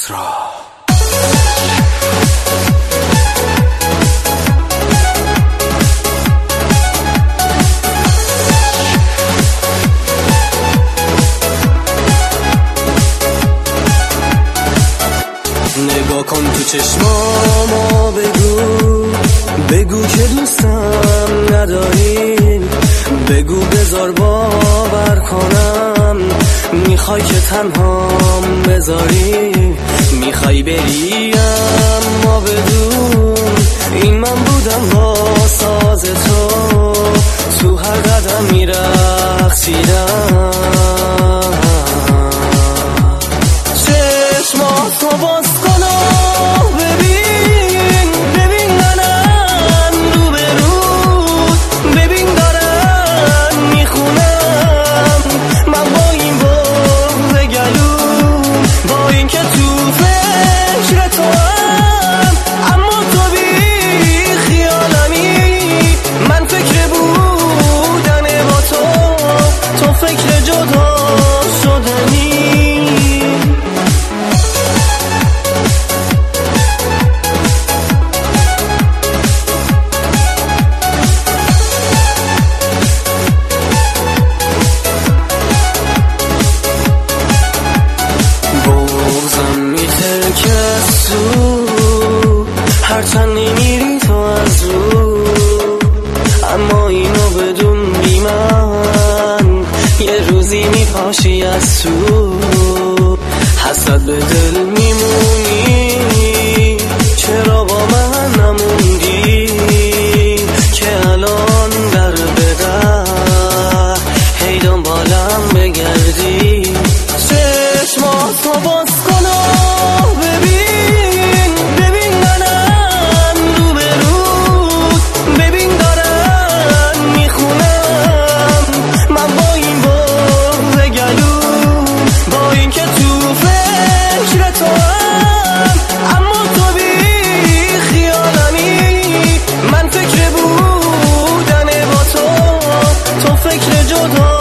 اسرار. نگاه کن تو چشمامو، بگو که دوستم نداری، بگو بذار باور کنم، میخوای که تنهام بذاری، میخوای بری اما بدون این من بودم با ساز تو هر قدم میرقصیدم. چشماتو باز کن و ببین منم رو به رو، ببین دارم میخونم من با این بغض گلوم، با این که تو فکر تو هم اما تو بی خیالمی، من فکر بودن با تو فکر جدا شدنی. هرچند نمیری تو از رو، اما اینو بدون بی من یه روزی میپاشی از تو، حسرت به دل میمونی، چرا با من نموندی که الان در بدر هی دنبالم بگردی. چشماتو باز کن و ببین منم رو به رو، ببین دارم میخونم من با این بغض گلوم، با این که تو فکر تو هم اما تو بی خیالمی، من فکر بودن با تو فکر جدا